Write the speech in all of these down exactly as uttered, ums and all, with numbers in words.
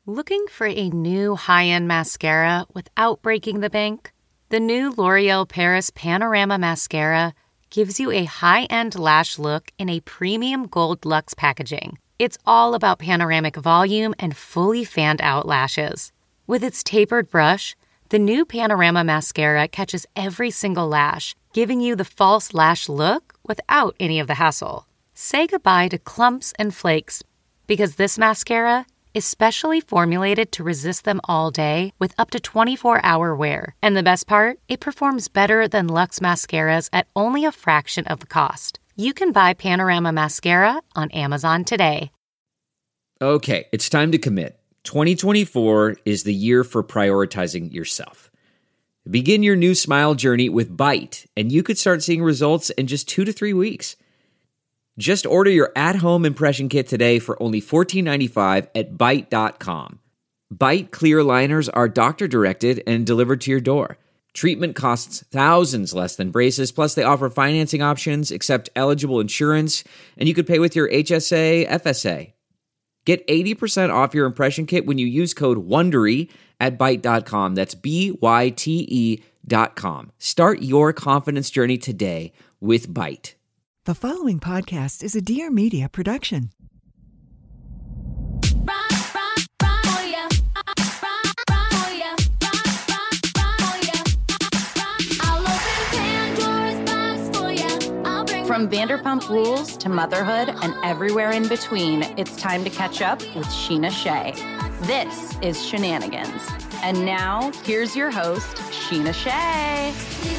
Looking for a new high-end mascara without breaking the bank? The new L'Oreal Paris Panorama Mascara gives you a high-end lash look in a premium gold luxe packaging. It's all about panoramic volume and fully fanned-out lashes. With its tapered brush, the new Panorama Mascara catches every single lash, giving you the false lash look without any of the hassle. Say goodbye to clumps and flakes, because this mascara is specially formulated to resist them all day with up to twenty-four hour wear. And the best part? It performs better than Luxe mascaras at only a fraction of the cost. You can buy Panorama Mascara on Amazon today. Okay, it's time to commit. twenty twenty-four is the year for prioritizing yourself. Begin your new smile journey with Byte, and you could start seeing results in just two to three weeks. Just order your at-home impression kit today for only fourteen ninety-five at Byte dot com. Byte clear liners are doctor-directed and delivered to your door. Treatment costs thousands less than braces, plus they offer financing options, accept eligible insurance, and you could pay with your H S A, F S A. Get eighty percent off your impression kit when you use code WONDERY at Byte dot com. That's B Y T E dot com. Start your confidence journey today with Byte. The following podcast is a Dear Media production. From Vanderpump Rules to motherhood and everywhere in between, it's time to catch up with Scheana Shay. This is Shenanigans. And now, here's your host, Scheana Shay.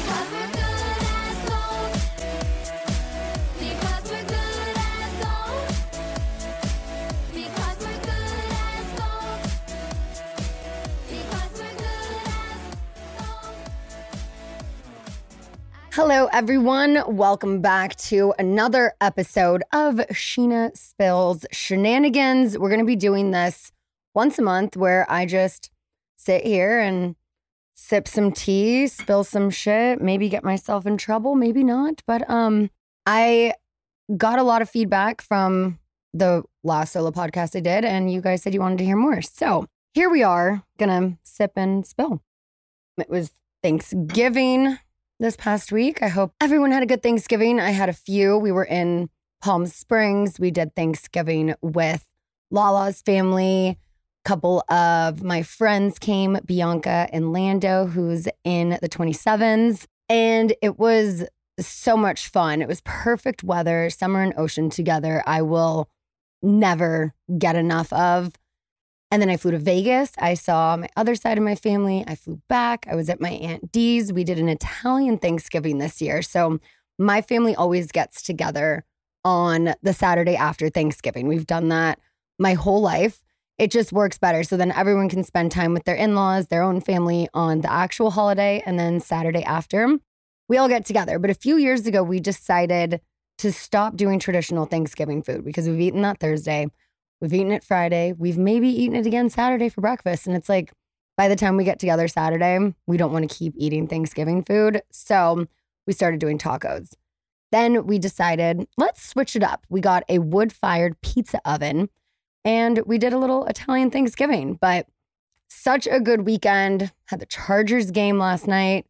Hello, everyone. Welcome back to another episode of Scheana Spills Shenanigans. We're going to be doing this once a month where I just sit here and sip some tea, spill some shit, maybe get myself in trouble, maybe not. But um, I got a lot of feedback from the last solo podcast I did, and you guys said you wanted to hear more. So here we are, going to sip and spill. It was Thanksgiving this past week. I hope everyone had a good Thanksgiving. I had a few. We were in Palm Springs. We did Thanksgiving with Lala's family. A couple of my friends came, Bianca and Lando, who's in the twenty-sevens. And it was so much fun. It was perfect weather, summer and ocean together. I will never get enough of. And then I flew to Vegas. I saw my other side of my family. I flew back. I was at my Aunt Dee's. We did an Italian Thanksgiving this year. So my family always gets together on the Saturday after Thanksgiving. We've done that my whole life. It just works better. So then everyone can spend time with their in-laws, their own family on the actual holiday. And then Saturday after, we all get together. But a few years ago, we decided to stop doing traditional Thanksgiving food because we've eaten that Thursday. We've eaten it Friday. We've maybe eaten it again Saturday for breakfast. And it's like, by the time we get together Saturday, we don't want to keep eating Thanksgiving food. So we started doing tacos. Then we decided, let's switch it up. We got a wood-fired pizza oven and we did a little Italian Thanksgiving. But such a good weekend. Had the Chargers game last night.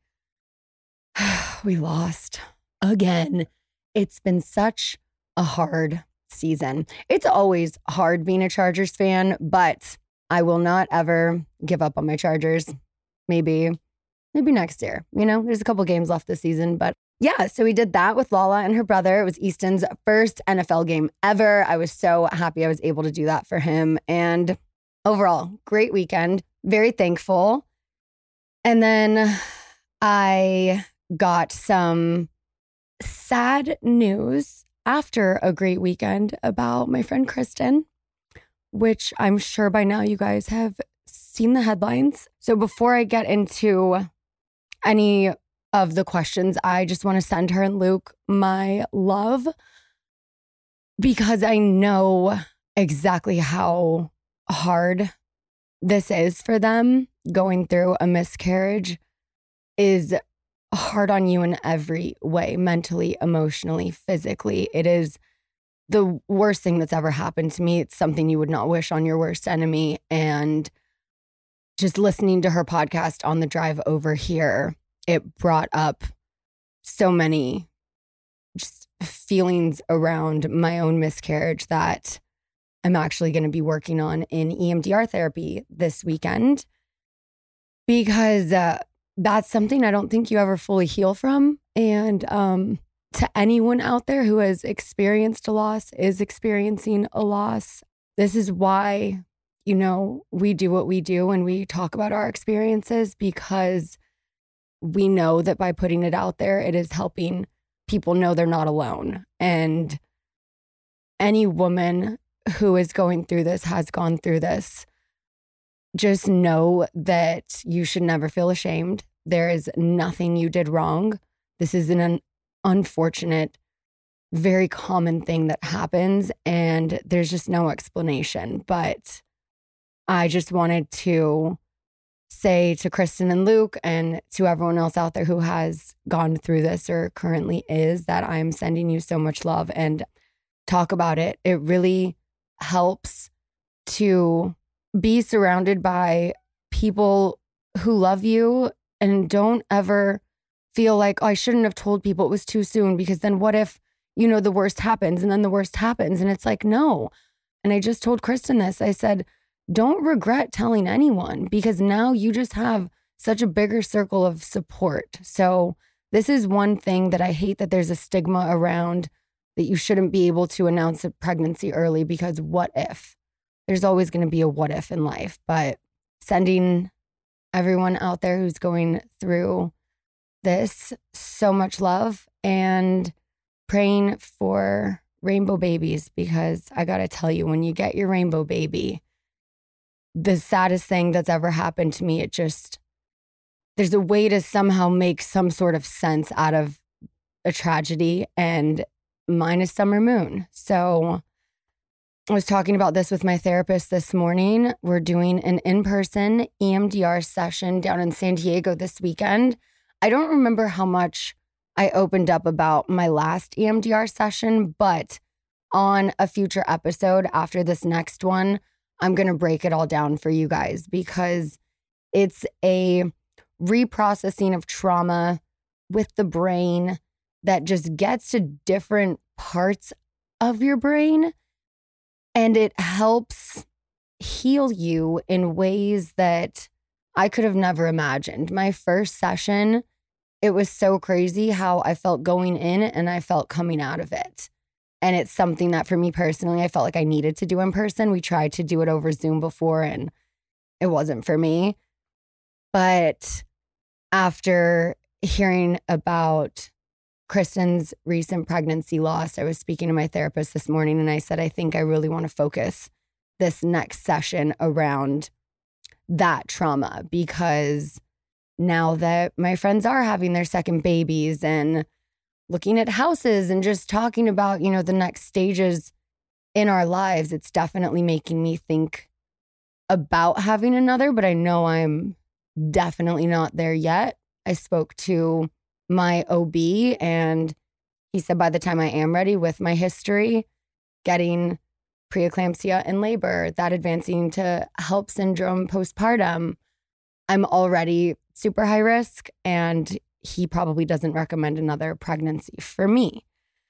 We lost again. It's been such a hard season. It's always hard being a Chargers fan, but I will not ever give up on my Chargers. Maybe, maybe next year. You know, there's a couple games left this season, but yeah, so we did that with Lala and her brother. It was Easton's first N F L game ever. I was so happy I was able to do that for him. And overall, great weekend. Very thankful. And then I got some sad news after a great weekend about my friend Kristen, which I'm sure by now you guys have seen the headlines. So before I get into any of the questions, I just want to send her and Luke my love because I know exactly how hard this is for them. Going through a miscarriage is hard on you in every way, mentally, emotionally, physically. It is the worst thing that's ever happened to me. It's something you would not wish on your worst enemy. And just listening to her podcast on the drive over here, it brought up so many just feelings around my own miscarriage that I'm actually going to be working on in E M D R therapy this weekend, because uh, that's something I don't think you ever fully heal from. And um, to anyone out there who has experienced a loss, is experiencing a loss, this is why, you know, we do what we do and we talk about our experiences, because we know that by putting it out there, it is helping people know they're not alone. And any woman who is going through this, has gone through this, just know that you should never feel ashamed. There is nothing you did wrong. This is an unfortunate, very common thing that happens, and there's just no explanation. But I just wanted to say to Kristen and Luke and to everyone else out there who has gone through this or currently is, that I'm sending you so much love and talk about it. It really helps to be surrounded by people who love you and don't ever feel like, oh, I shouldn't have told people, it was too soon, because then what if, you know, the worst happens and then the worst happens. And it's like, no. And I just told Kristen this. I said, don't regret telling anyone, because now you just have such a bigger circle of support. So this is one thing that I hate, that there's a stigma around that you shouldn't be able to announce a pregnancy early, because what if? There's always going to be a what if in life. But sending everyone out there who's going through this so much love, and praying for rainbow babies, because I got to tell you, when you get your rainbow baby, the saddest thing that's ever happened to me, it just, there's a way to somehow make some sort of sense out of a tragedy, and mine is Summer Moon. So I was talking about this with my therapist this morning. We're doing an in-person E M D R session down in San Diego this weekend. I don't remember how much I opened up about my last E M D R session, but on a future episode after this next one, I'm going to break it all down for you guys, because it's a reprocessing of trauma with the brain that just gets to different parts of your brain, and it helps heal you in ways that I could have never imagined. My first session, it was so crazy how I felt going in and I felt coming out of it. And it's something that for me personally, I felt like I needed to do in person. We tried to do it over Zoom before and it wasn't for me. But after hearing about Kristen's recent pregnancy loss, I was speaking to my therapist this morning and I said, I think I really want to focus this next session around that trauma, because now that my friends are having their second babies and looking at houses and just talking about, you know, the next stages in our lives, it's definitely making me think about having another, but I know I'm definitely not there yet. I spoke to my O B and he said by the time I am ready with my history, getting preeclampsia and labor, that advancing to HELLP syndrome postpartum, I'm already super high risk, and he probably doesn't recommend another pregnancy for me.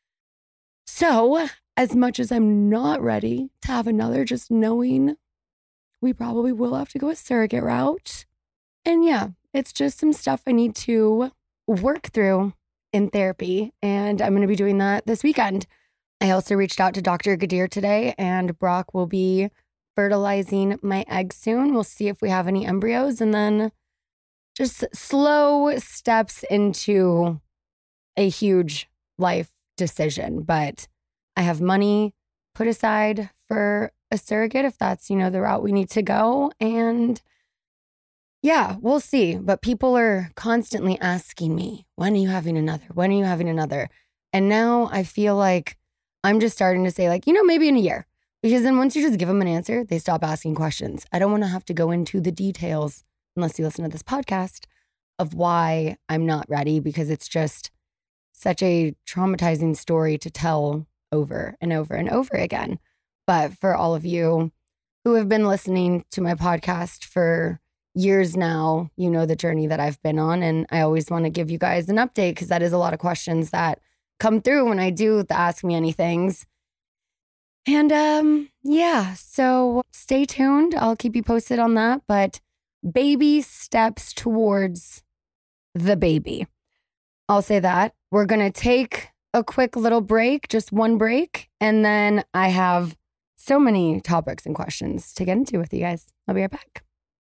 So as much as I'm not ready to have another, just knowing we probably will have to go a surrogate route. And yeah, it's just some stuff I need to work through in therapy, and I'm going to be doing that this weekend. I also reached out to Doctor Gadir today, and Brock will be fertilizing my eggs soon. We'll see if we have any embryos, and then just slow steps into a huge life decision. But I have money put aside for a surrogate if that's, you know, the route we need to go. And yeah, we'll see. But people are constantly asking me, when are you having another? When are you having another? And now I feel like I'm just starting to say, like, you know, maybe in a year. Because then once you just give them an answer, they stop asking questions. I don't want to have to go into the details, unless you listen to this podcast, of why I'm not ready, because it's just such a traumatizing story to tell over and over and over again. But for all of you who have been listening to my podcast for years now, you know the journey that I've been on. And I always want to give you guys an update because that is a lot of questions that come through when I do the Ask Me Anythings. And um, yeah, so stay tuned. I'll keep you posted on that. But baby steps towards the baby. I'll say that. We're going to take a quick little break, just one break. And then I have so many topics and questions to get into with you guys. I'll be right back.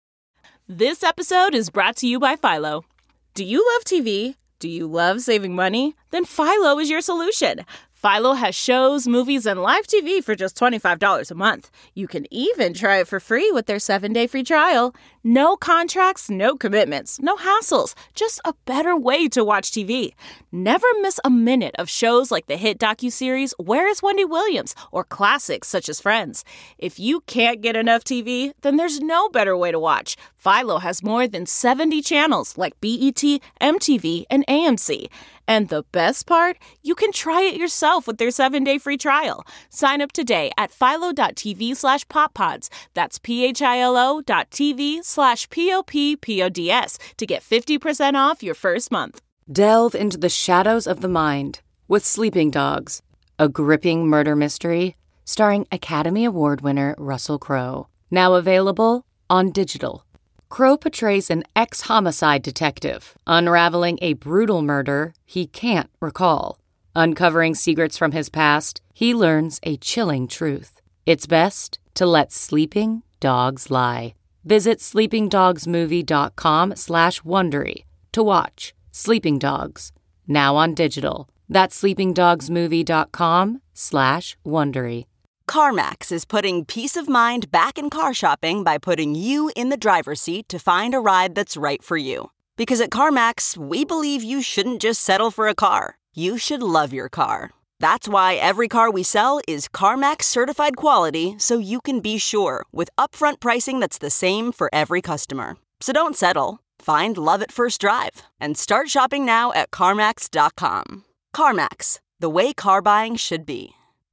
This episode is brought to you by Philo. Do you love T V? Do you love saving money? Then Philo is your solution. Philo has shows, movies, and live T V for just twenty-five dollars a month. You can even try it for free with their seven-day free trial. No contracts, no commitments, no hassles. Just a better way to watch T V. Never miss a minute of shows like the hit docuseries Where is Wendy Williams? Or classics such as Friends. If you can't get enough T V, then there's no better way to watch. Philo has more than seventy channels like B E T, M T V, and A M C. And the best part? You can try it yourself with their seven-day free trial. Sign up today at philo.tv slash poppods. That's P-H-I-L-O dot TV slash P-O-P-P-O-D-S to get fifty percent off your first month. Delve into the shadows of the mind with Sleeping Dogs, a gripping murder mystery starring Academy Award winner Russell Crowe. Now available on digital. Crowe portrays an ex-homicide detective, unraveling a brutal murder he can't recall. Uncovering secrets from his past, he learns a chilling truth. It's best to let sleeping dogs lie. Visit sleepingdogsmovie.com slash Wondery to watch Sleeping Dogs, now on digital. That's sleepingdogsmovie.com slash Wondery. CarMax is putting peace of mind back in car shopping by putting you in the driver's seat to find a ride that's right for you. Because at CarMax, we believe you shouldn't just settle for a car. You should love your car. That's why every car we sell is CarMax certified quality, so you can be sure with upfront pricing that's the same for every customer. So don't settle. Find love at first drive and start shopping now at CarMax dot com. CarMax, the way car buying should be.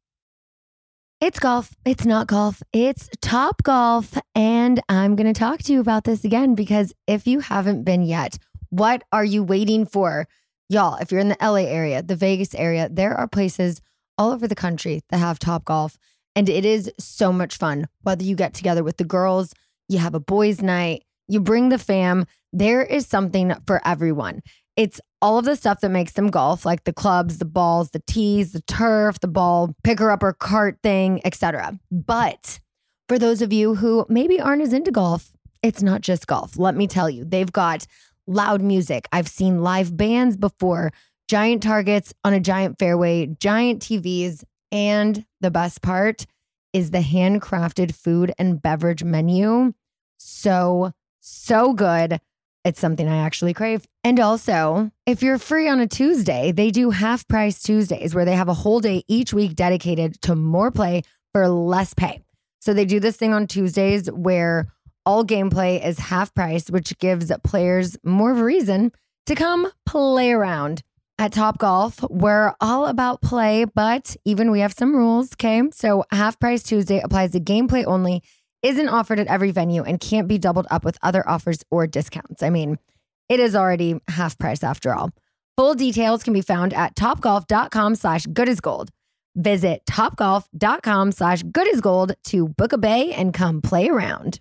It's golf. It's not golf. It's Top Golf. And I'm going to talk to you about this again because if you haven't been yet, what are you waiting for? Y'all, if you're in the L A area, the Vegas area, there are places all over the country that have Top Golf. And it is so much fun. Whether you get together with the girls, you have a boys' night, you bring the fam, there is something for everyone. It's all of the stuff that makes them golf, like the clubs, the balls, the tees, the turf, the ball picker-upper cart thing, et cetera. But for those of you who maybe aren't as into golf, it's not just golf. Let me tell you, they've got loud music. I've seen live bands before, giant targets on a giant fairway, giant T Vs, and the best part is the handcrafted food and beverage menu. So, so good. It's something I actually crave. And also, if you're free on a Tuesday, they do half price Tuesdays where they have a whole day each week dedicated to more play for less pay. So they do this thing on Tuesdays where all gameplay is half price, which gives players more of a reason to come play around. At Top Golf, we're all about play, but even we have some rules, okay? So half price Tuesday applies to gameplay only, isn't offered at every venue, and can't be doubled up with other offers or discounts. I mean, it is already half price after all. Full details can be found at topgolf.com slash good as gold. Visit topgolf.com slash good as gold to book a bay and come play around.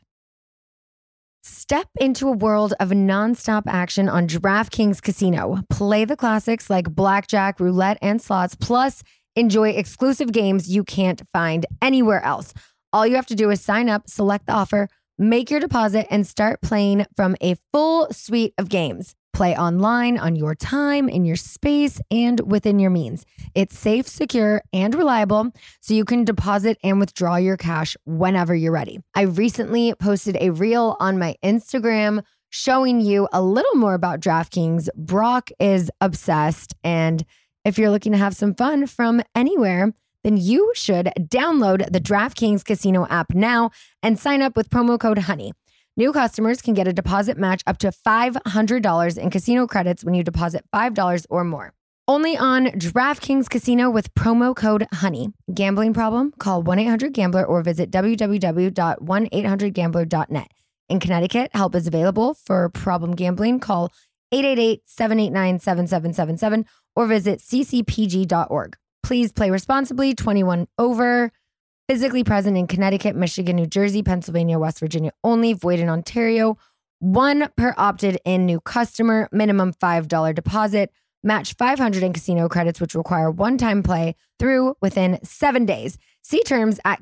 Step into a world of nonstop action on DraftKings Casino. Play the classics like blackjack, roulette, and slots, plus enjoy exclusive games you can't find anywhere else. All you have to do is sign up, select the offer, make your deposit, and start playing from a full suite of games. Play online on your time, in your space, and within your means. It's safe, secure, and reliable, so you can deposit and withdraw your cash whenever you're ready. I recently posted a reel on my Instagram showing you a little more about DraftKings. Brock is obsessed, and if you're looking to have some fun from anywhere, then you should download the DraftKings Casino app now and sign up with promo code HONEY. New customers can get a deposit match up to five hundred dollars in casino credits when you deposit five dollars or more. Only on DraftKings Casino with promo code HONEY. Gambling problem? Call one eight hundred gambler or visit w w w dot one eight hundred gambler dot net. In Connecticut, help is available for problem gambling. Call eight eight eight, seven eight nine, seven seven seven seven or visit c c p g dot org. Please play responsibly, twenty-one over, physically present in Connecticut, Michigan, New Jersey, Pennsylvania, West Virginia only, void in Ontario. One per opted in new customer, minimum five dollars deposit. Match five hundred in casino credits, which require one-time play through within seven days. See terms at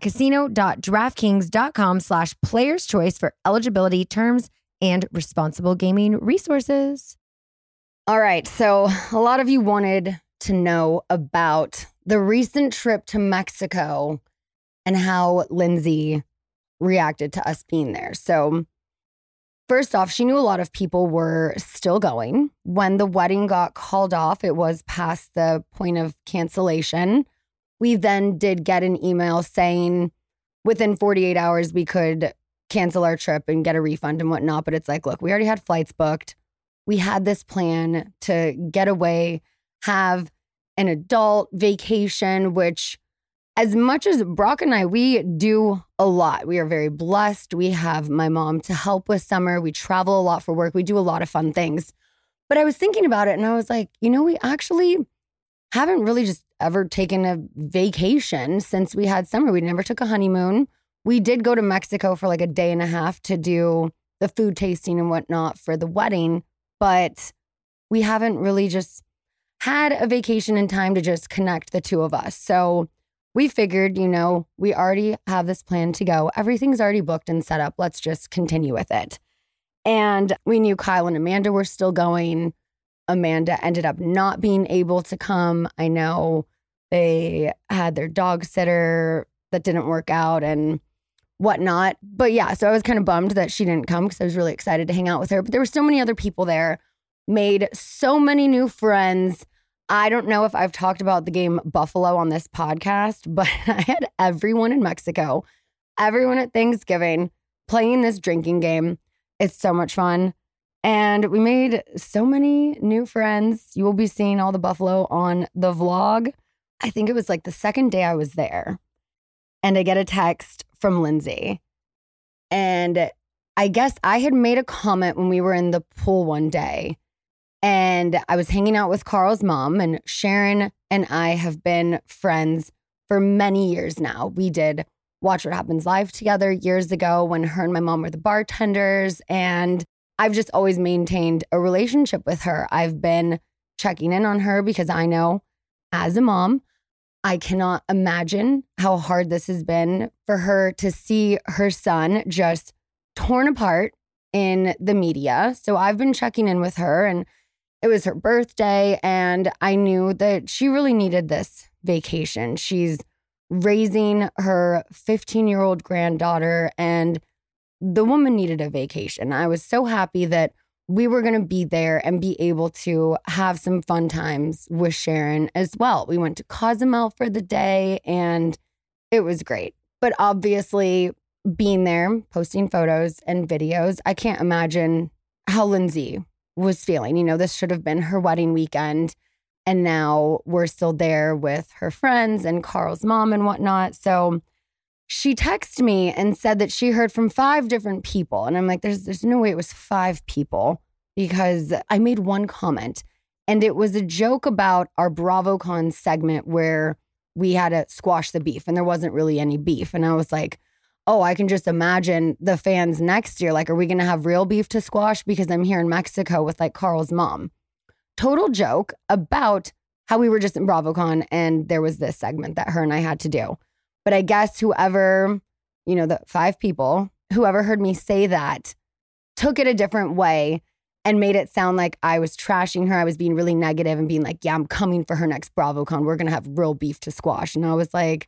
casino.draftkings.com slash players choice for eligibility, terms, and responsible gaming resources. All right, so a lot of you wanted to know about the recent trip to Mexico and how Lindsay reacted to us being there. So first off, she knew a lot of people were still going. When the wedding got called off, it was past the point of cancellation. We then did get an email saying within forty-eight hours we could cancel our trip and get a refund and whatnot. But it's like, look, we already had flights booked. We had this plan to get away, have an adult vacation, which as much as Brock and I, we do a lot. We are very blessed. We have my mom to help with summer. We travel a lot for work. We do a lot of fun things. But I was thinking about it and I was like, you know, we actually haven't really just ever taken a vacation since we had summer. We never took a honeymoon. We did go to Mexico for like a day and a half to do the food tasting and whatnot for the wedding. But we haven't really just had a vacation in time to just connect the two of us. So we figured, you know, we already have this plan to go. Everything's already booked and set up. Let's just continue with it. And we knew Kyle and Amanda were still going. Amanda ended up not being able to come. I know they had their dog sitter that didn't work out and whatnot. But yeah, so I was kind of bummed that she didn't come because I was really excited to hang out with her. But there were so many other people there, made so many new friends. I don't know if I've talked about the game Buffalo on this podcast, but I had everyone in Mexico, everyone at Thanksgiving playing this drinking game. It's so much fun. And we made so many new friends. You will be seeing all the Buffalo on the vlog. I think it was like the second day I was there. And I get a text from Lindsay. And I guess I had made a comment when we were in the pool one day. And I was hanging out with Carl's mom, and Sharon and I have been friends for many years now. We did Watch What Happens Live together years ago when her and my mom were the bartenders. And I've just always maintained a relationship with her. I've been checking in on her because I know as a mom, I cannot imagine how hard this has been for her to see her son just torn apart in the media. So I've been checking in with her, and it was her birthday, and I knew that she really needed this vacation. She's raising her fifteen-year-old granddaughter, and the woman needed a vacation. I was so happy that we were going to be there and be able to have some fun times with Sharon as well. We went to Cozumel for the day, and it was great. But obviously, being there, posting photos and videos, I can't imagine how Lindsay was feeling. You know, this should have been her wedding weekend, and now we're still there with her friends and Carl's mom and whatnot. So she texted me and said that she heard from five different people. And I'm like, there's there's no way it was five people, because I made one comment, and it was a joke about our BravoCon segment where we had to squash the beef and there wasn't really any beef. And I was like, oh, I can just imagine the fans next year. Like, are we going to have real beef to squash? Because I'm here in Mexico with like Carl's mom. Total joke about how we were just in BravoCon and there was this segment that her and I had to do. But I guess whoever, you know, the five people, whoever heard me say that took it a different way and made it sound like I was trashing her. I was being really negative and being like, yeah, I'm coming for her next BravoCon. We're going to have real beef to squash. And I was like,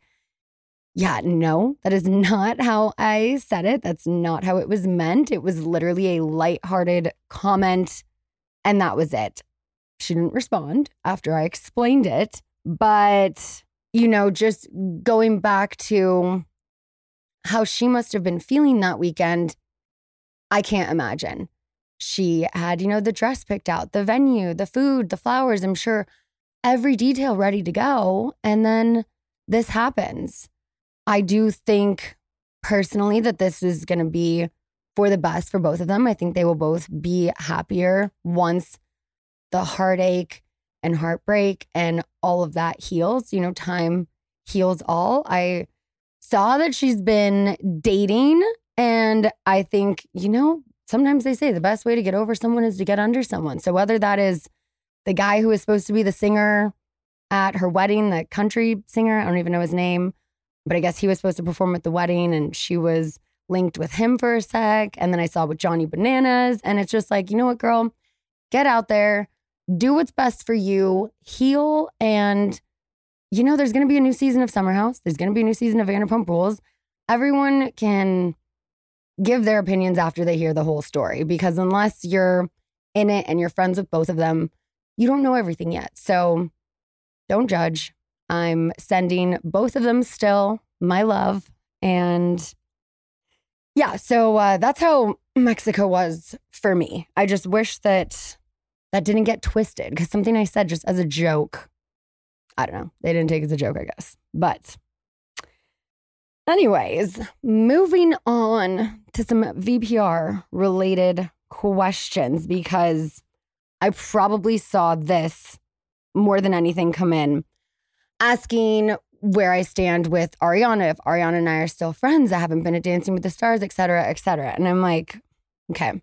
yeah, no, that is not how I said it. That's not how it was meant. It was literally a lighthearted comment, and that was it. She didn't respond after I explained it. But, you know, just going back to how she must have been feeling that weekend, I can't imagine. She had, you know, the dress picked out, the venue, the food, the flowers. I'm sure every detail ready to go. And then this happens. I do think personally that this is going to be for the best for both of them. I think they will both be happier once the heartache and heartbreak and all of that heals. You know, time heals all. I saw that she's been dating, and I think, you know, sometimes they say the best way to get over someone is to get under someone. So whether that is the guy who was supposed to be the singer at her wedding, the country singer, I don't even know his name, but I guess he was supposed to perform at the wedding and she was linked with him for a sec. And then I saw with Johnny Bananas, and it's just like, you know what, girl, get out there, do what's best for you, heal. And, you know, there's going to be a new season of Summer House. There's going to be a new season of Vanderpump Rules. Everyone can give their opinions after they hear the whole story, because unless you're in it and you're friends with both of them, you don't know everything yet. So don't judge. I'm sending both of them still my love. And yeah, so uh, that's how Mexico was for me. I just wish that that didn't get twisted, because something I said just as a joke, I don't know, they didn't take it as a joke, I guess. But anyways, moving on to some V P R related questions, because I probably saw this more than anything come in, asking where I stand with Ariana, if Ariana and I are still friends that haven't been at Dancing with the Stars, et cetera, et cetera. And I'm like, okay,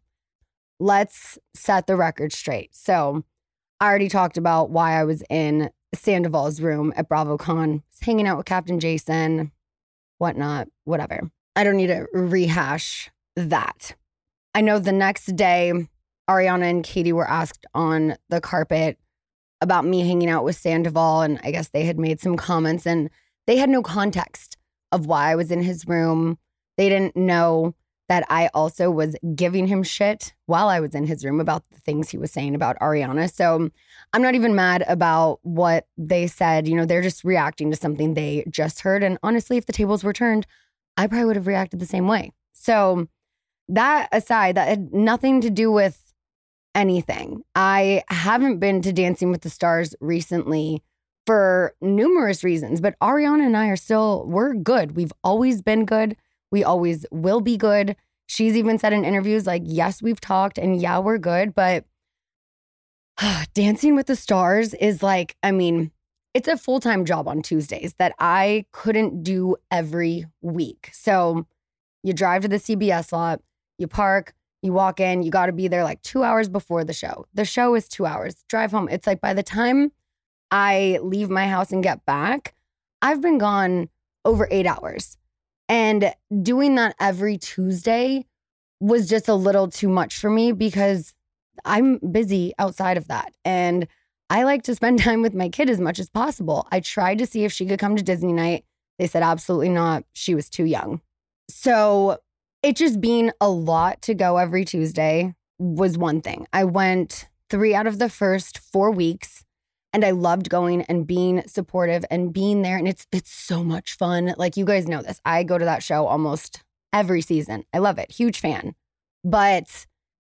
let's set the record straight. So I already talked about why I was in Sandoval's room at BravoCon, hanging out with Captain Jason, whatnot, whatever. I don't need to rehash that. I know the next day, Ariana and Katie were asked on the carpet about me hanging out with Sandoval, and I guess they had made some comments, and they had no context of why I was in his room. They didn't know that I also was giving him shit while I was in his room about the things he was saying about Ariana. So I'm not even mad about what they said. You know, they're just reacting to something they just heard. And honestly, if the tables were turned, I probably would have reacted the same way. So that aside, that had nothing to do with anything. I haven't been to Dancing with the Stars recently for numerous reasons, but Ariana and I are still, we're good. We've always been good. We always will be good. She's even said in interviews, like, yes, we've talked and yeah, we're good. But Dancing with the Stars is like, I mean, it's a full-time job on Tuesdays that I couldn't do every week. So you drive to the C B S lot, you park, you walk in, you got to be there like two hours before the show. The show is two hours. Drive home. It's like by the time I leave my house and get back, I've been gone over eight hours. And doing that every Tuesday was just a little too much for me, because I'm busy outside of that. And I like to spend time with my kid as much as possible. I tried to see if she could come to Disney night. They said absolutely not. She was too young. So it just being a lot to go every Tuesday was one thing. I went three out of the first four weeks, and I loved going and being supportive and being there. And it's it's so much fun. Like, you guys know this. I go to that show almost every season. I love it. Huge fan. But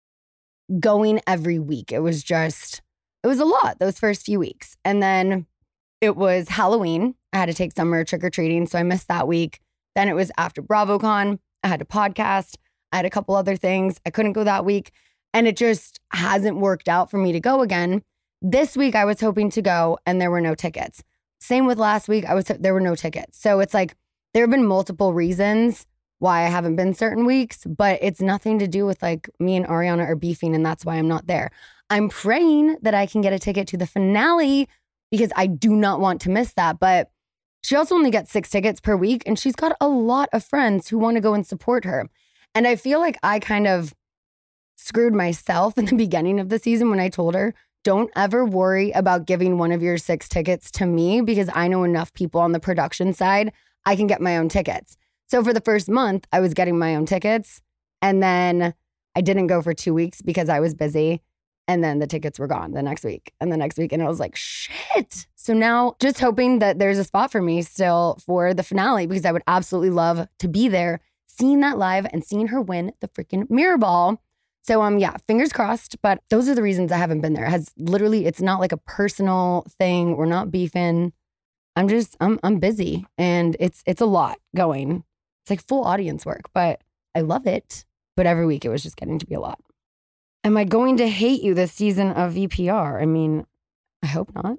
going every week, it was just, it was a lot those first few weeks. And then it was Halloween. I had to take Summer trick-or-treating, so I missed that week. Then it was after BravoCon. I had a podcast. I had a couple other things. I couldn't go that week. And it just hasn't worked out for me to go again. This week, I was hoping to go, and there were no tickets. Same with last week. I was there were no tickets. So it's like there have been multiple reasons why I haven't been certain weeks, but it's nothing to do with like me and Ariana are beefing, and that's why I'm not there. I'm praying that I can get a ticket to the finale, because I do not want to miss that. But she also only gets six tickets per week, and she's got a lot of friends who want to go and support her. And I feel like I kind of screwed myself in the beginning of the season when I told her, don't ever worry about giving one of your six tickets to me, because I know enough people on the production side, I can get my own tickets. So for the first month, I was getting my own tickets, and then I didn't go for two weeks because I was busy. And then the tickets were gone the next week and the next week. And I was like, shit. So now just hoping that there's a spot for me still for the finale, because I would absolutely love to be there, seeing that live and seeing her win the freaking mirror ball. So, um, yeah, fingers crossed. But those are the reasons I haven't been there. It has literally, it's not like a personal thing. We're not beefing. I'm just, I'm, I'm busy, and it's, it's a lot going. It's like full audience work, but I love it. But every week it was just getting to be a lot. Am I going to hate you this season of V P R? I mean, I hope not.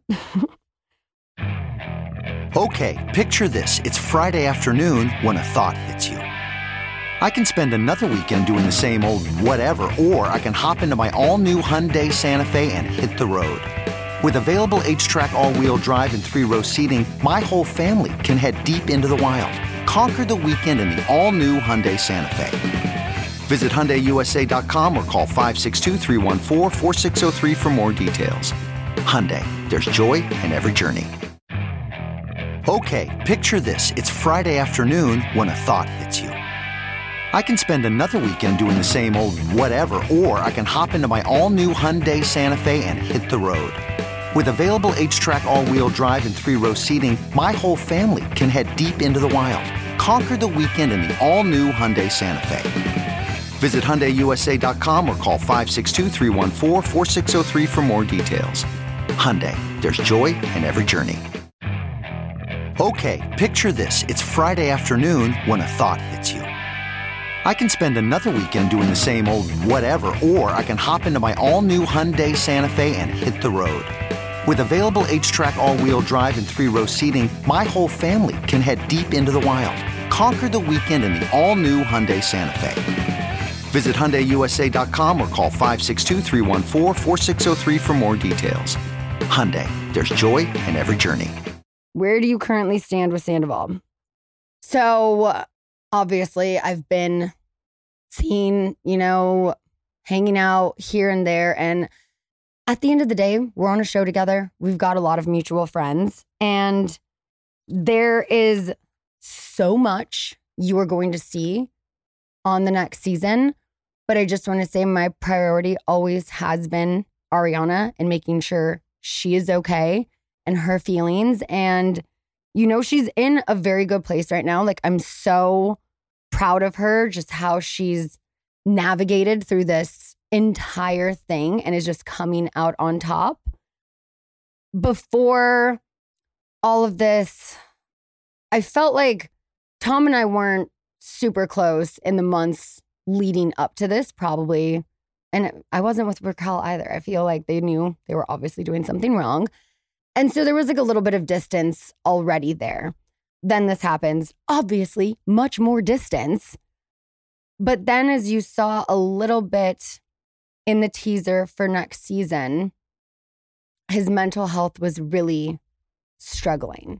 Okay, picture this. It's Friday afternoon when a thought hits you. I can spend another weekend doing the same old whatever, or I can hop into my all-new Hyundai Santa Fe and hit the road. With available H-Track all-wheel drive and three-row seating, my whole family can head deep into the wild. Conquer the weekend in the all-new Hyundai Santa Fe. Visit Hyundai U S A dot com or call five six two, three one four, four six zero three for more details. Hyundai, there's joy in every journey. Okay, picture this. It's Friday afternoon when a thought hits you. I can spend another weekend doing the same old whatever, or I can hop into my all-new Hyundai Santa Fe and hit the road. With available H-Track all-wheel drive and three-row seating, my whole family can head deep into the wild. Conquer the weekend in the all-new Hyundai Santa Fe. Visit Hyundai U S A dot com or call five six two, three one four, four six zero three for more details. Hyundai, there's joy in every journey. Okay, picture this. It's Friday afternoon when a thought hits you. I can spend another weekend doing the same old whatever, or I can hop into my all-new Hyundai Santa Fe and hit the road. With available H-Track all-wheel drive and three-row seating, my whole family can head deep into the wild. Conquer the weekend in the all-new Hyundai Santa Fe. Visit Hyundai U S A dot com or call five six two, three one four, four six zero three for more details. Hyundai, there's joy in every journey. Where do you currently stand with Sandoval? So, obviously, I've been seen, you know, hanging out here and there. And at the end of the day, we're on a show together. We've got a lot of mutual friends. And there is so much you are going to see on the next season. But I just want to say my priority always has been Ariana and making sure she is okay and her feelings. And, you know, she's in a very good place right now. Like, I'm so proud of her, just how she's navigated through this entire thing and is just coming out on top. Before all of this, I felt like Tom and I weren't super close in the months leading up to this, probably. And I wasn't with Raquel either. I feel like they knew they were obviously doing something wrong. And so there was like a little bit of distance already there. Then this happens, obviously much more distance. But then as you saw a little bit in the teaser for next season, his mental health was really struggling.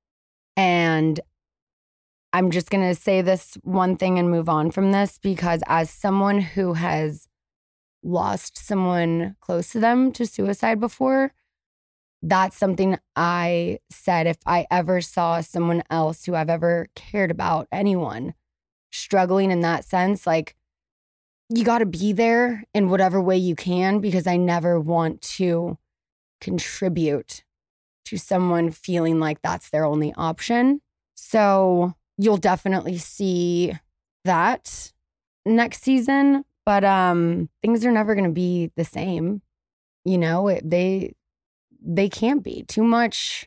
And I'm just going to say this one thing and move on from this, because as someone who has lost someone close to them to suicide before, that's something I said if I ever saw someone else who I've ever cared about, anyone, struggling in that sense, like, you got to be there in whatever way you can, because I never want to contribute to someone feeling like that's their only option. So you'll definitely see that next season, but um, things are never going to be the same. You know, it, they... They can't be. Too much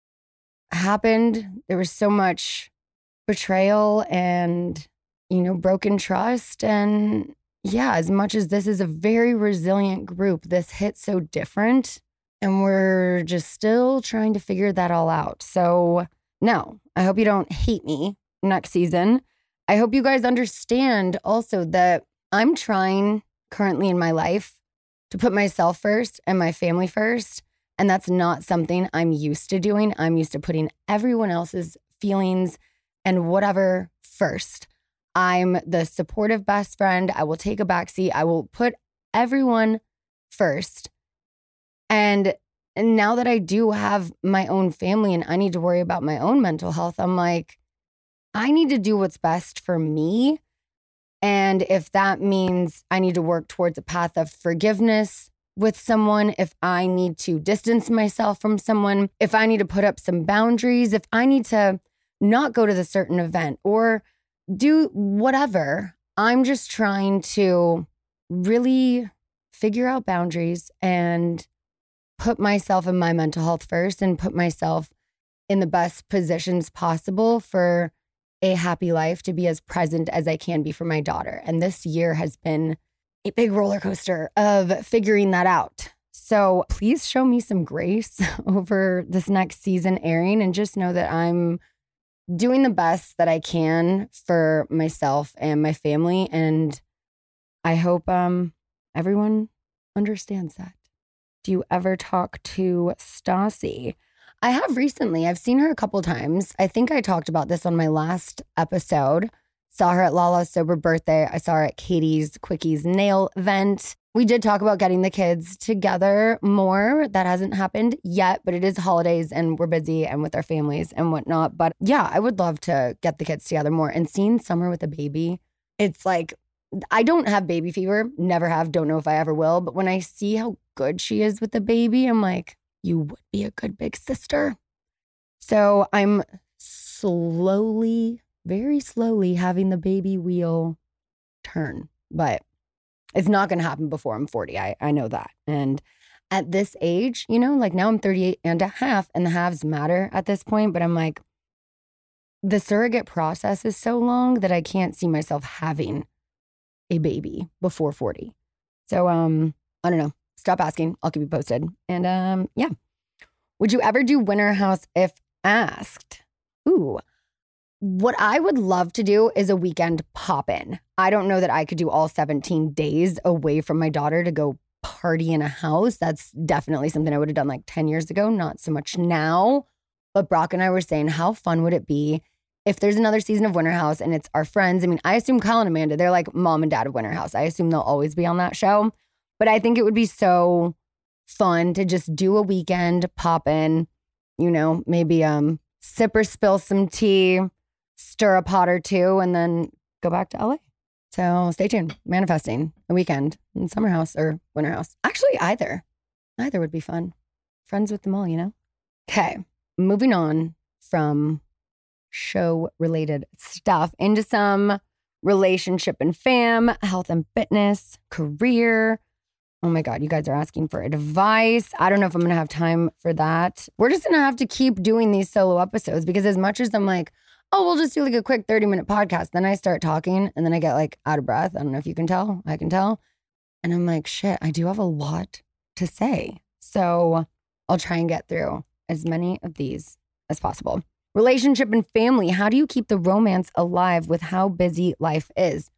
happened. There was so much betrayal and, you know, broken trust. And yeah, as much as this is a very resilient group, this hit so different. And we're just still trying to figure that all out. So no, I hope you don't hate me next season. I hope you guys understand also that I'm trying currently in my life to put myself first and my family first. And that's not something I'm used to doing. I'm used to putting everyone else's feelings and whatever first. I'm the supportive best friend. I will take a backseat. I will put everyone first. And, and now that I do have my own family and I need to worry about my own mental health, I'm like, I need to do what's best for me. And if that means I need to work towards a path of forgiveness with someone, if I need to distance myself from someone, if I need to put up some boundaries, if I need to not go to the certain event or do whatever, I'm just trying to really figure out boundaries and put myself and my mental health first and put myself in the best positions possible for a happy life, to be as present as I can be for my daughter. And this year has been a big roller coaster of figuring that out. So please show me some grace over this next season airing, and just know that I'm doing the best that I can for myself and my family. And I hope um, everyone understands that. Do you ever talk to Stassi? I have recently. I've seen her a couple times. I think I talked about this on my last episode. Saw her at Lala's sober birthday. I saw her at Katie's Quickies nail event. We did talk about getting the kids together more. That hasn't happened yet, but it is holidays and we're busy and with our families and whatnot. But yeah, I would love to get the kids together more. And seeing Summer with a baby, it's like, I don't have baby fever, never have, don't know if I ever will. But when I see how good she is with the baby, I'm like, you would be a good big sister. So I'm slowly, very slowly having the baby wheel turn. But it's not going to happen before I'm forty. I, I know that. And at this age, you know, like now I'm thirty-eight and a half, and the halves matter at this point. But I'm like, the surrogate process is so long that I can't see myself having a baby before forty. So, um, I don't know. Stop asking. I'll keep you posted. And, um, yeah. Would you ever do Winter House if asked? Ooh. What I would love to do is a weekend pop-in. I don't know that I could do all seventeen days away from my daughter to go party in a house. That's definitely something I would have done like ten years ago. Not so much now. But Brock and I were saying, how fun would it be if there's another season of Winter House and it's our friends? I mean, I assume Kyle and Amanda, they're like mom and dad of Winter House. I assume they'll always be on that show. But I think it would be so fun to just do a weekend, pop in, you know, maybe um, sip or spill some tea, stir a pot or two, and then go back to L A. So stay tuned. Manifesting a weekend in Summer House or Winter House. Actually, either. Either would be fun. Friends with them all, you know? Okay, moving on from show-related stuff into some relationship and fam, health and fitness, career. Oh my God, you guys are asking for advice. I don't know if I'm going to have time for that. We're just going to have to keep doing these solo episodes because as much as I'm like, oh, we'll just do like a quick thirty minute podcast. Then I start talking and then I get like out of breath. I don't know if you can tell. I can tell. And I'm like, shit, I do have a lot to say. So I'll try and get through as many of these as possible. Relationship and family. How do you keep the romance alive with how busy life is?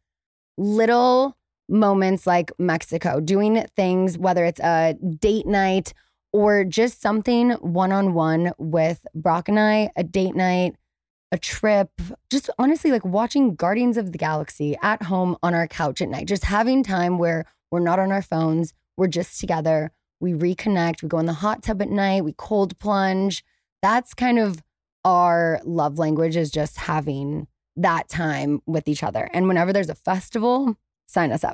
Little moments like Mexico, doing things, whether it's a date night or just something one-on-one with Brock and I, a date night, a trip, just honestly like watching Guardians of the Galaxy at home on our couch at night, just having time where we're not on our phones, we're just together, we reconnect, we go in the hot tub at night, we cold plunge. That's kind of our love language, is just having that time with each other. And whenever there's a festival, sign us up.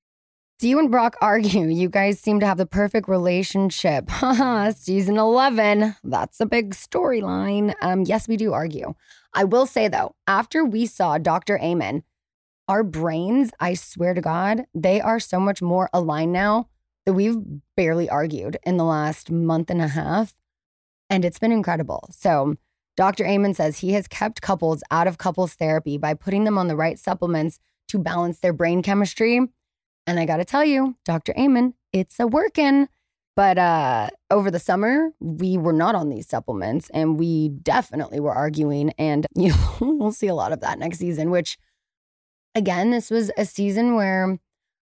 Do you and Brock argue? You guys seem to have the perfect relationship. Season eleven. That's a big storyline. Um, yes, we do argue. I will say, though, after we saw Doctor Amen, our brains, I swear to God, they are so much more aligned now that we've barely argued in the last month and a half. And it's been incredible. So Doctor Amen says he has kept couples out of couples therapy by putting them on the right supplements to balance their brain chemistry. And I got to tell you, Doctor Amen, it's a workin'. But uh, over the summer, we were not on these supplements and we definitely were arguing. And you know, we'll see a lot of that next season, which, again, this was a season where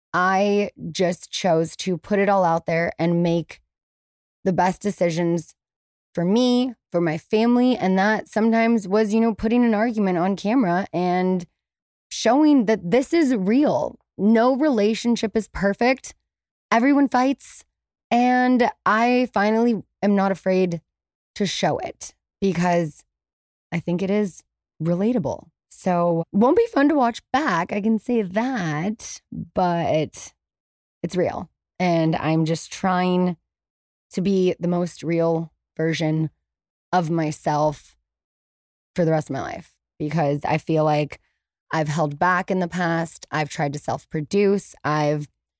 I just chose to put it all out there and make the best decisions for me, for my family. And that sometimes was, you know, putting an argument on camera and showing that this is real. No relationship is perfect. Everyone fights. And I finally am not afraid to show it because I think it is relatable. So won't be fun to watch back. I can say that, but it's real. And I'm just trying to be the most real version of myself for the rest of my life because I feel like I've held back in the past. I've tried to self-produce. I've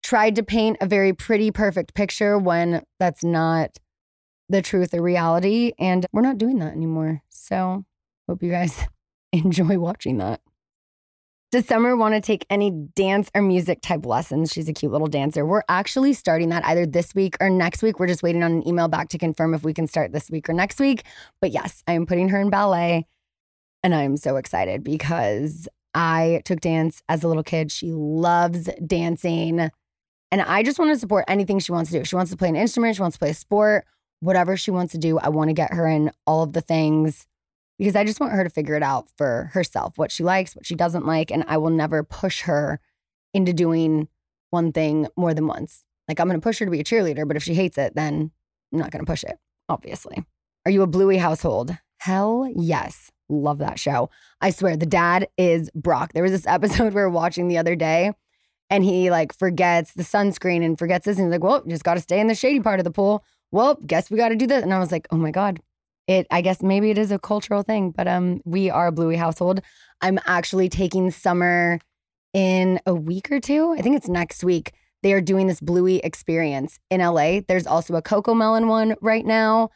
tried to paint a very pretty, perfect picture when that's not the truth or reality. And we're not doing that anymore. So hope you guys enjoy watching that. Does Summer want to take any dance or music type lessons? She's a cute little dancer. We're actually starting that either this week or next week. We're just waiting on an email back to confirm if we can start this week or next week. But yes, I am putting her in ballet and I'm so excited because I took dance as a little kid. She loves dancing and I just want to support anything she wants to do. She wants to play an instrument. She wants to play a sport, whatever she wants to do. I want to get her in all of the things, because I just want her to figure it out for herself, what she likes, what she doesn't like. And I will never push her into doing one thing more than once. Like, I'm going to push her to be a cheerleader, but if she hates it, then I'm not going to push it, obviously. Are you a Bluey household? Hell yes. Love that show. I swear, the dad is Brock. There was this episode we were watching the other day, and he like forgets the sunscreen and forgets this. And he's like, well, you just got to stay in the shady part of the pool. Well, guess we got to do this. And I was like, oh my God. It, I guess maybe it is a cultural thing, but um, we are a Bluey household. I'm actually taking Summer in a week or two. I think it's next week. They are doing this Bluey experience in L A. There's also a CoComelon one right now.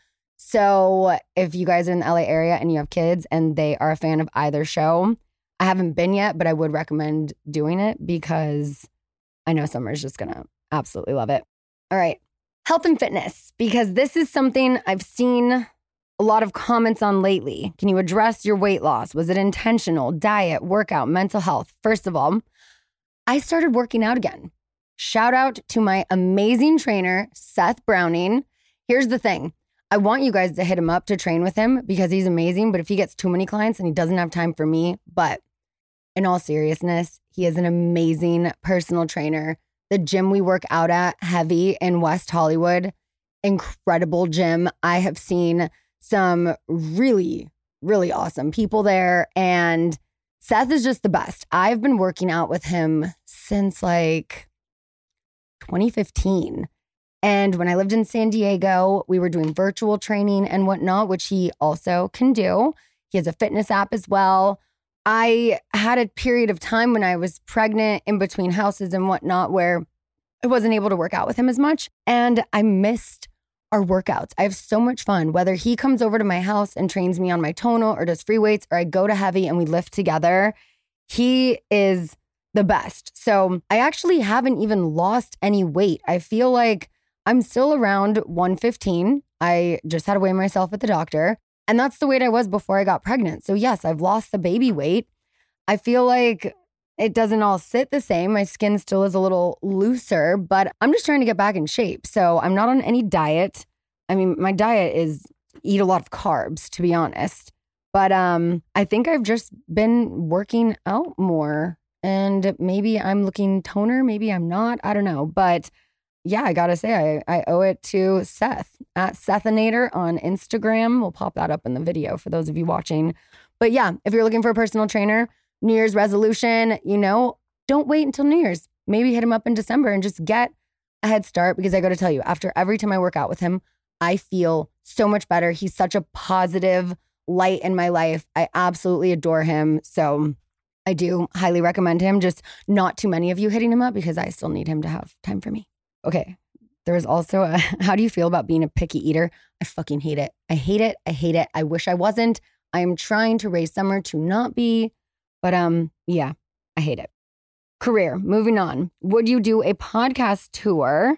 So if you guys are in the L A area and you have kids and they are a fan of either show, I haven't been yet, but I would recommend doing it because I know Summer's just gonna absolutely love it. All right, health and fitness, because this is something I've seen a lot of comments on lately. Can you address your weight loss? Was it intentional? Diet, workout, mental health? First of all, I started working out again. Shout out to my amazing trainer, Seth Browning. Here's the thing. I want you guys to hit him up to train with him because he's amazing. But if he gets too many clients and he doesn't have time for me, but in all seriousness, he is an amazing personal trainer. The gym we work out at, Heavy in West Hollywood, incredible gym. I have seen some really, really awesome people there. And Seth is just the best. I've been working out with him since like twenty fifteen. And when I lived in San Diego, we were doing virtual training and whatnot, which he also can do. He has a fitness app as well. I had a period of time when I was pregnant in between houses and whatnot where I wasn't able to work out with him as much. And I missed our workouts. I have so much fun, whether he comes over to my house and trains me on my tonal or does free weights, or I go to Heavy and we lift together. He is the best. So I actually haven't even lost any weight. I feel like I'm still around one fifteen. I just had to weigh myself at the doctor. And that's the weight I was before I got pregnant. So yes, I've lost the baby weight. I feel like it doesn't all sit the same. My skin still is a little looser, but I'm just trying to get back in shape. So I'm not on any diet. I mean, my diet is eat a lot of carbs, to be honest. But um, I think I've just been working out more. And maybe I'm looking toner. Maybe I'm not. I don't know. But yeah, I got to say, I, I owe it to Seth at Sethinator on Instagram. We'll pop that up in the video for those of you watching. But yeah, if you're looking for a personal trainer, New Year's resolution, you know, don't wait until New Year's. Maybe hit him up in December and just get a head start, because I got to tell you, after every time I work out with him, I feel so much better. He's such a positive light in my life. I absolutely adore him. So I do highly recommend him. Just not too many of you hitting him up because I still need him to have time for me. Okay. There was also a, how do you feel about being a picky eater? I fucking hate it. I hate it. I hate it. I wish I wasn't. I am trying to raise Summer to not be. But um, yeah, I hate it. Career, moving on. Would you do a podcast tour?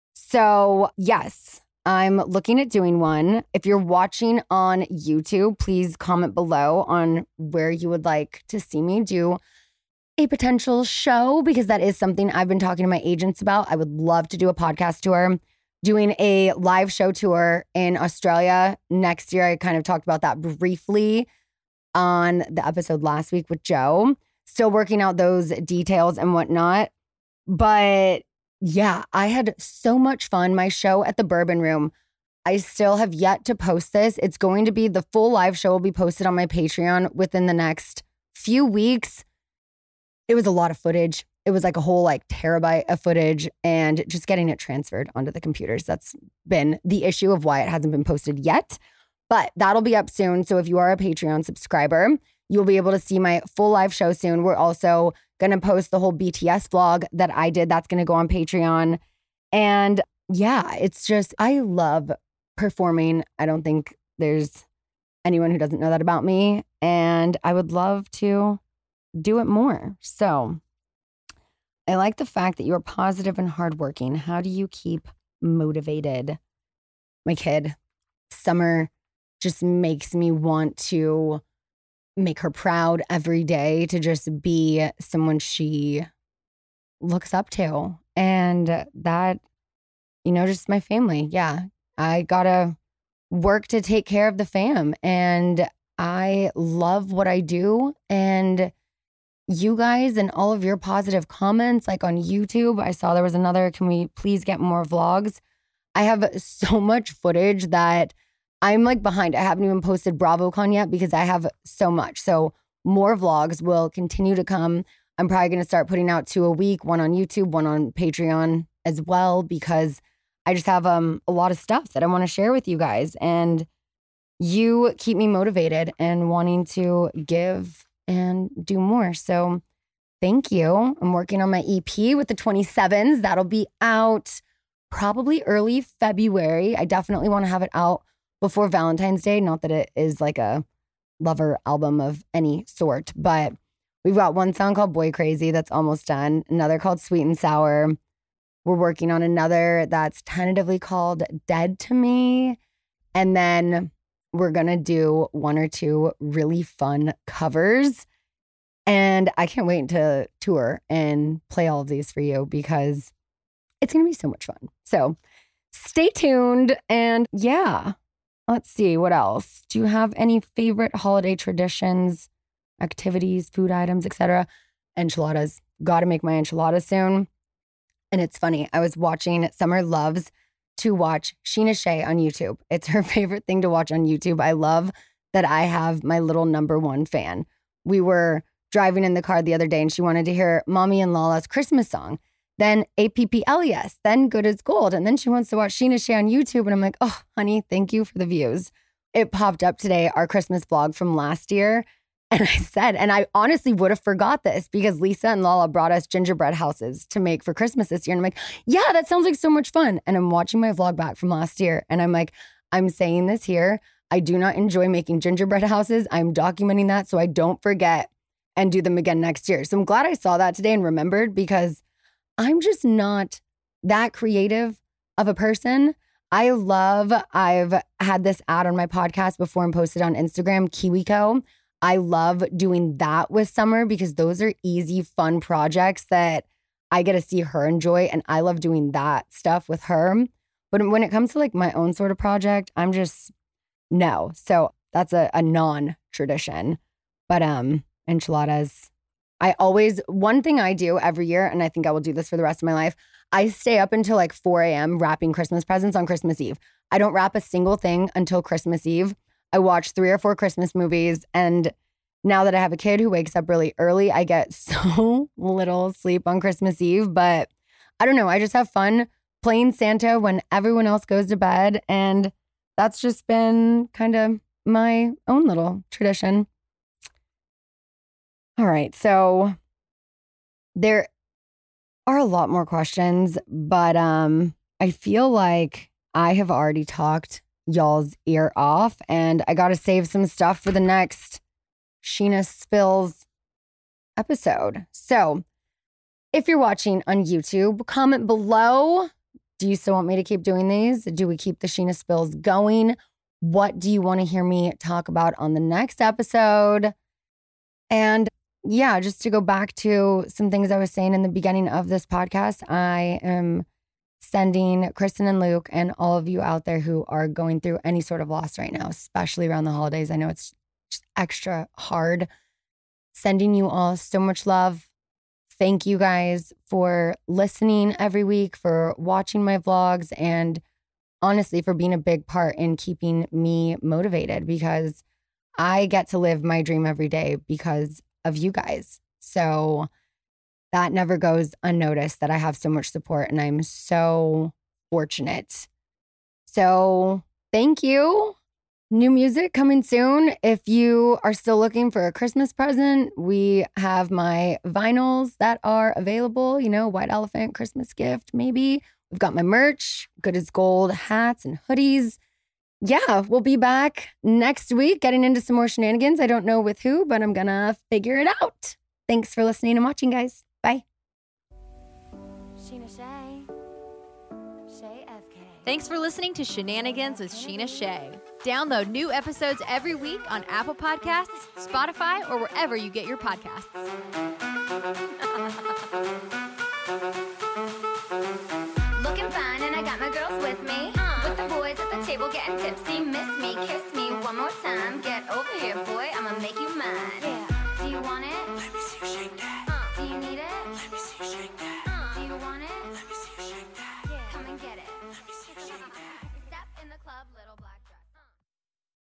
So yes, I'm looking at doing one. If you're watching on YouTube, please comment below on where you would like to see me do a potential show, because that is something I've been talking to my agents about. I would love to do a podcast tour. Doing a live show tour in Australia next year. I kind of talked about that briefly on the episode last week with Joe. Still working out those details and whatnot. But yeah, I had so much fun. My show at the Bourbon Room, I still have yet to post this. It's going to be, the full live show will be posted on my Patreon within the next few weeks. It was a lot of footage. It was like a whole like terabyte of footage, and just getting it transferred onto the computers. That's been the issue of why it hasn't been posted yet. But that'll be up soon. So if you are a Patreon subscriber, You'll be able to see my full live show soon. We're also going to post the whole B T S vlog that I did. That's going to go on Patreon. And yeah, it's just, I love performing. I don't think there's anyone who doesn't know that about me. And I would love to do it more. So I like the fact that you're positive and hardworking. How do you keep motivated? My kid, Summer, just makes me want to make her proud every day, to just be someone she looks up to. And that, you know, just my family. Yeah, I gotta work to take care of the fam. And I love what I do. And you guys and all of your positive comments, like on YouTube, I saw there was another, can we please get more vlogs? I have so much footage that I'm like behind. I haven't even posted BravoCon yet because I have so much. So more vlogs will continue to come. I'm probably going to start putting out two a week, one on YouTube, one on Patreon as well, because I just have um a lot of stuff that I want to share with you guys. And you keep me motivated and wanting to give and do more. So thank you. I'm working on my E P with the twenty-sevens. That'll be out probably early February. I definitely want to have it out before Valentine's Day. Not that it is like a lover album of any sort, but we've got one song called Boy Crazy that's almost done. Another called Sweet and Sour. We're working on another that's tentatively called Dead to Me. And then we're going to do one or two really fun covers. And I can't wait to tour and play all of these for you because it's going to be so much fun. So stay tuned. And yeah, let's see what else. Do you have any favorite holiday traditions, activities, food items, et cetera? Enchiladas. Got to make my enchiladas soon. And it's funny. I was watching, Summer loves to watch Sheena Shea on YouTube. It's her favorite thing to watch on YouTube. I love that I have my little number one fan. We were driving in the car the other day and she wanted to hear Mommy and Lala's Christmas song. Then A P P L E S, then Good as Gold. And then she wants to watch Sheena Shea on YouTube. And I'm like, oh, honey, thank you for the views. It popped up today, our Christmas vlog from last year. And I said, and I honestly would have forgot this because Lisa and Lala brought us gingerbread houses to make for Christmas this year. And I'm like, yeah, that sounds like so much fun. And I'm watching my vlog back from last year. And I'm like, I'm saying this here. I do not enjoy making gingerbread houses. I'm documenting that so I don't forget and do them again next year. So I'm glad I saw that today and remembered because I'm just not that creative of a person. I love, I've had this ad on my podcast before and posted on Instagram, KiwiCo. I love doing that with Summer because those are easy, fun projects that I get to see her enjoy. And I love doing that stuff with her. But when it comes to like my own sort of project, I'm just, no. So that's a, a non-tradition. But um, enchiladas, I always, one thing I do every year, and I think I will do this for the rest of my life, I stay up until like four a.m. wrapping Christmas presents on Christmas Eve. I don't wrap a single thing until Christmas Eve. I watch three or four Christmas movies. And now that I have a kid who wakes up really early, I get so little sleep on Christmas Eve. But I don't know. I just have fun playing Santa when everyone else goes to bed. And that's just been kind of my own little tradition. All right. So there are a lot more questions, but um, I feel like I have already talked y'all's ear off, and I got to save some stuff for the next Sheena Spills episode. So if you're watching on YouTube, comment below. Do you still want me to keep doing these? Do we keep the Sheena Spills going? What do you want to hear me talk about on the next episode? And yeah, just to go back to some things I was saying in the beginning of this podcast, I am sending Kristen and Luke and all of you out there who are going through any sort of loss right now, especially around the holidays. I know it's just extra hard. Sending you all so much love. Thank you guys for listening every week, for watching my vlogs, and honestly for being a big part in keeping me motivated because I get to live my dream every day because of you guys. So that never goes unnoticed that I have so much support, and I'm so fortunate. So thank you. New music coming soon. If you are still looking for a Christmas present, we have my vinyls that are available. You know, White Elephant Christmas gift, maybe. We've got my merch, Good as Gold hats and hoodies. Yeah, we'll be back next week getting into some more shenanigans. I don't know with who, but I'm going to figure it out. Thanks for listening and watching, guys. Bye. Sheena Shea. Shea F K. Thanks for listening to Shenanigans with Sheena Shea. Download new episodes every week on Apple Podcasts, Spotify, or wherever you get your podcasts. Looking fine and I got my girls with me. With the boys at the table getting tipsy. Miss me, kiss me one more time. Get over here, boy, I'ma make you mine. Yeah. Do you want it? Let me see you shake that. Uh, do you need it? Let me see you